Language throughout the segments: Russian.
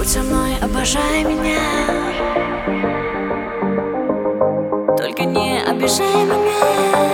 Будь со мной, обожай меня, только не обижай меня.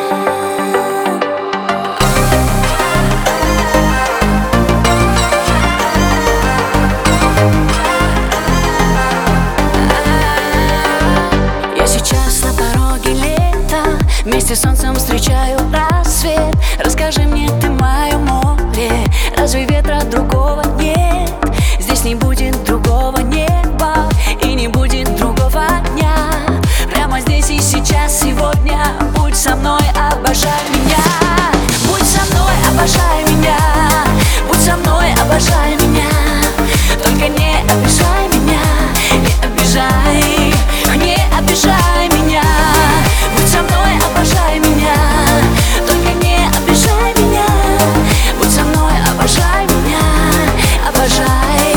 Вместе с солнцем встречаю рассвет. Расскажи мне, ты мое море, разве ветра другого нет? Здесь не будет другого неба и не будет другого дня. Прямо здесь и сейчас, сегодня. Будь со мной, обожай меня. Будь со мной, обожай меня. Будь со мной, обожай меня. Только не обижай меня, не обижай, не обижай меня. Будь со мной, обожай меня, только не обижай меня. Будь со мной, обожай меня, обожай.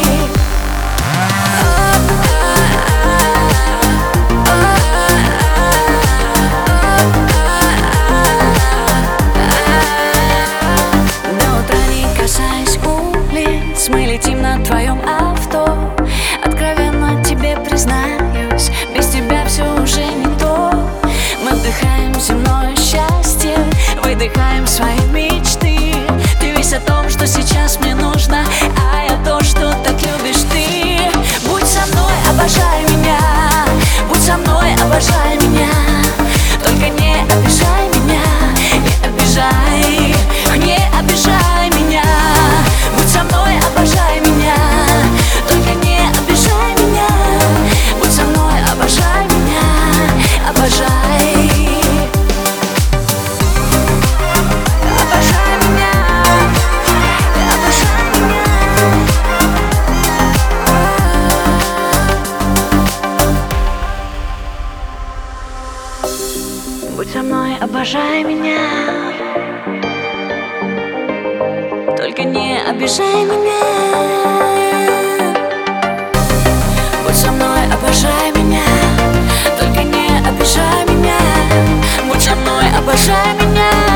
До утра не касаясь улиц, мы летим на твоем авто. Откровенно тебе признаюсь, без тебя все уже не то. Мы вдыхаем земное счастье, выдыхаем свои мечты. Ты весь о том, что сейчас мне нужно, а я то, что так любишь ты. Будь со мной, обожай меня. Будь со мной, обожай меня. Только не обижай меня, не обижай, не обижай меня. Будь со мной, обожай меня. Только не обижай меня. Будь со мной, обожай меня, обожай. Будь со мной, обожай меня, только не обижай меня. Будь со мной, обожай меня, только не обижай меня. Будь со мной, обожай меня.